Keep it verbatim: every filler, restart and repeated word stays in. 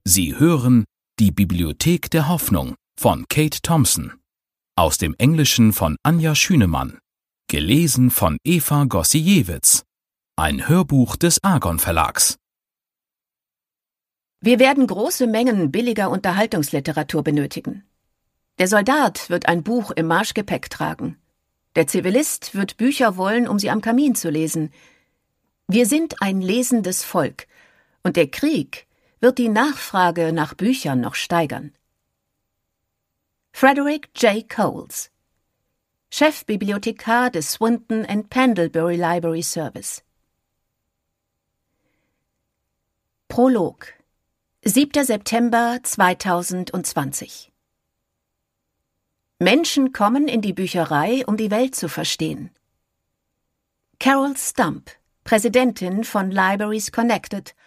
Sie hören Die Bibliothek der Hoffnung von Kate Thompson. Aus dem Englischen von Anja Schünemann. Gelesen von Eva Gossiewicz. Ein Hörbuch des Argon Verlags. Wir werden große Mengen billiger Unterhaltungsliteratur benötigen. Der Soldat wird ein Buch im Marschgepäck tragen. Der Zivilist wird Bücher wollen, um sie am Kamin zu lesen. Wir sind ein lesendes Volk, und der Krieg wird die Nachfrage nach Büchern noch steigern. Frederick J. Coles, Chefbibliothekar des Swinton and Pendlebury Library Service. Prolog, siebter September zweitausendzwanzig. Menschen kommen in die Bücherei, um die Welt zu verstehen. Carol Stump, Präsidentin von Libraries Connected